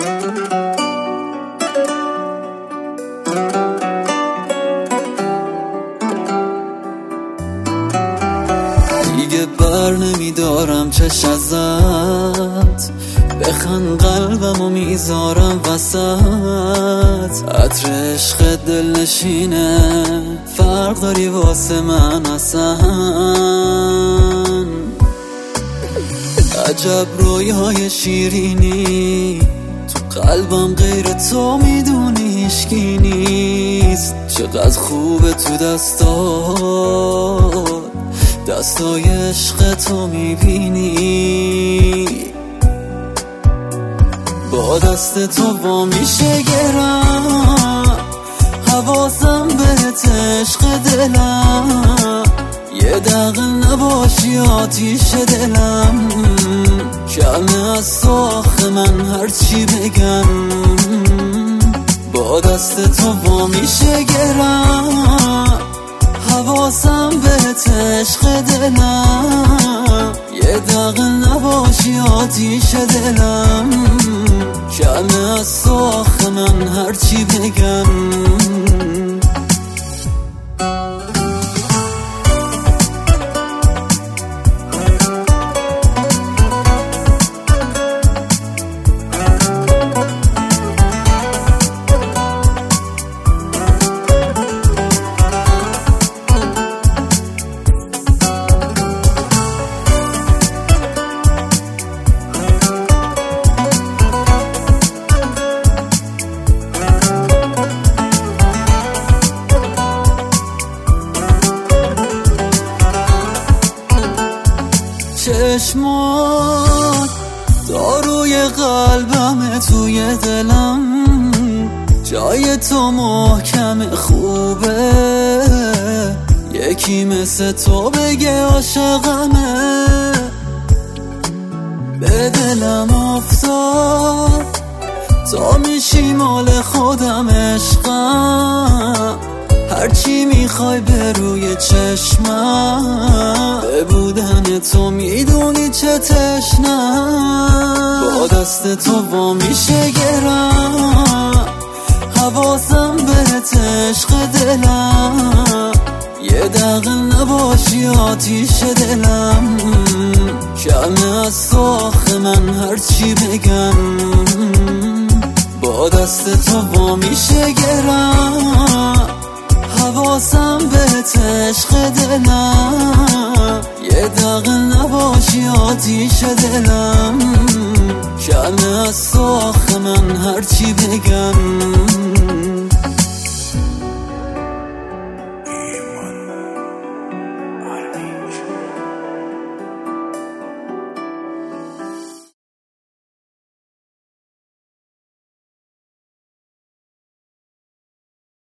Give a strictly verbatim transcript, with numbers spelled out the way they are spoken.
دیگه بر نمیدارم چش ازت، بخند قلبمو میذارم وسط. عطر عشق دل نشینه، فرق داری واسه من اصلا. عجب رویای شیرینی، تو قلبم غیر تو میدونی هیچکی نیست. چقدر خوبه تو دستات، دستای عشق تو میبینی. با دست تو وا میشه گرم، حواسم بهت عشق دلم. یه دقیقه نباشی آتیش دلم، کمه از تو آخه من هرچی بگم. با دست تو وا میشه گرم، حواسم بهت عشق دلم. یه دقیقه نباشی آتیش دلم، کمه از تو آخه من هرچی بگم. چشمات داروی قلبم، توی دلم جای تو محکم خوبه. یکی مثل تو بگه عاشقمه، به دلم افتاد تا میشی مال خودم عشقم. هرچی میخوای به روی چشمم، به بودن تو میدونی چه تشنم. با دست تو وا میشه گرم، حواسم بهت عشق دلم. یه دقیقه نباشی آتیش دلم، کمه از تو آخه من هرچی بگم. با دست تو وا میشه گرم، حواسم بهت عشق دلم. یه دقیقه نباشی آتیش دلم، کمه از تو آخه من هرچی بگم.